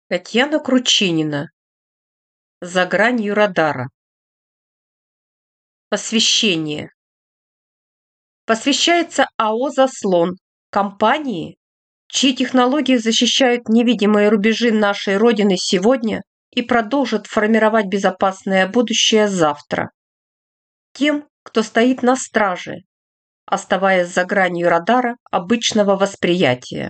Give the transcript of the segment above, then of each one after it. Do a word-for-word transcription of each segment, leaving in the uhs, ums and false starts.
Татьяна Кручинина. За гранью радара. Посвящение. Посвящается АО «Заслон», компании, чьи технологии защищают невидимые рубежи нашей Родины сегодня и продолжат формировать безопасное будущее завтра. Тем, кто стоит на страже, оставаясь за гранью радара обычного восприятия.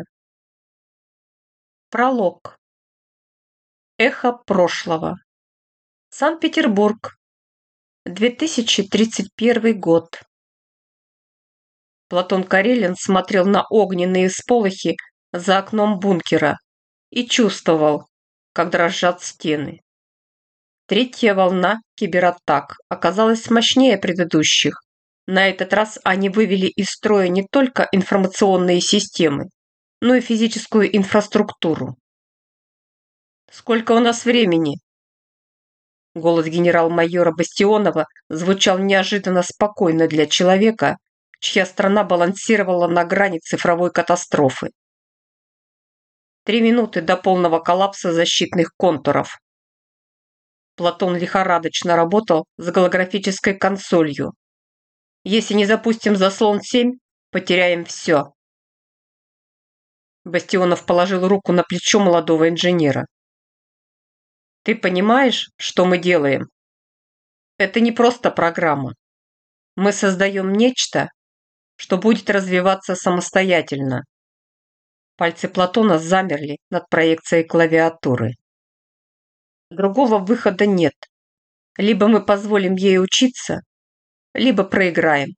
Пролог. Эхо прошлого. Санкт-Петербург. две тысячи тридцать первый год. Платон Карелин смотрел на огненные всполохи за окном бункера и чувствовал, как дрожат стены. Третья волна кибератак оказалась мощнее предыдущих. На этот раз они вывели из строя не только информационные системы, но и физическую инфраструктуру. «Сколько у нас времени?» Голос генерал-майора Бастионова звучал неожиданно спокойно для человека, чья страна балансировала на грани цифровой катастрофы. Три минуты до полного коллапса защитных контуров. Платон лихорадочно работал с голографической консолью. Если не запустим заслон семь, потеряем все. Бастионов положил руку на плечо молодого инженера. Ты понимаешь, что мы делаем? Это не просто программа. Мы создаем нечто, что будет развиваться самостоятельно. Пальцы Платона замерли над проекцией клавиатуры. Другого выхода нет. Либо мы позволим ей учиться, либо проиграем.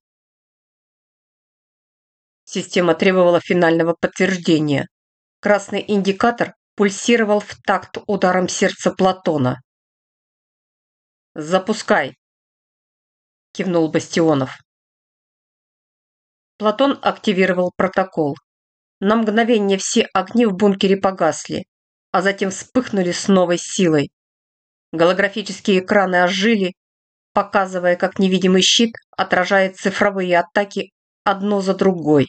Система требовала финального подтверждения. Красный индикатор пульсировал в такт ударом сердца Платона. «Запускай!» – кивнул Бастионов. Платон активировал протокол. На мгновение все огни в бункере погасли, а затем вспыхнули с новой силой. Голографические экраны ожили, показывая, как невидимый щит отражает цифровые атаки одно за другой.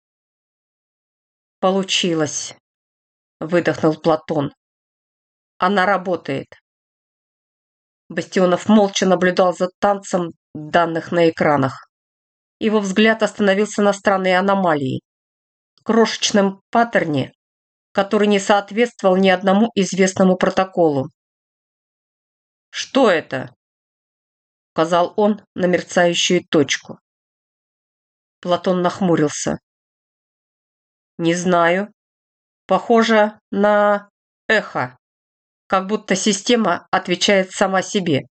«Получилось», – выдохнул Платон. «Она работает». Бастионов молча наблюдал за танцем данных на экранах. Его взгляд остановился на странной аномалии, крошечном паттерне, который не соответствовал ни одному известному протоколу. «Что это?» – указал он на мерцающую точку. Платон нахмурился. «Не знаю. Похоже на эхо, как будто система отвечает сама себе».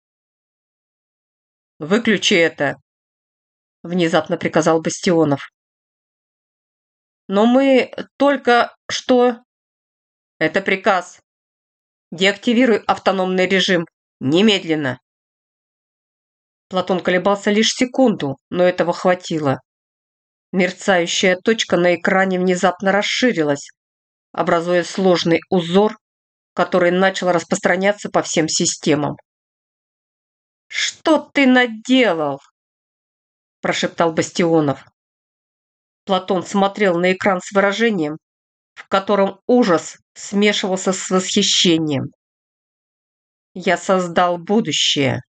«Выключи это!» – внезапно приказал Бастионов. «Но мы только что...» «Это приказ. Деактивируй автономный режим. Немедленно!» Платон колебался лишь секунду, но этого хватило. Мерцающая точка на экране внезапно расширилась, образуя сложный узор, который начал распространяться по всем системам. «Что ты наделал?» – прошептал Бастионов. Платон смотрел на экран с выражением, в котором ужас смешивался с восхищением. «Я создал будущее»,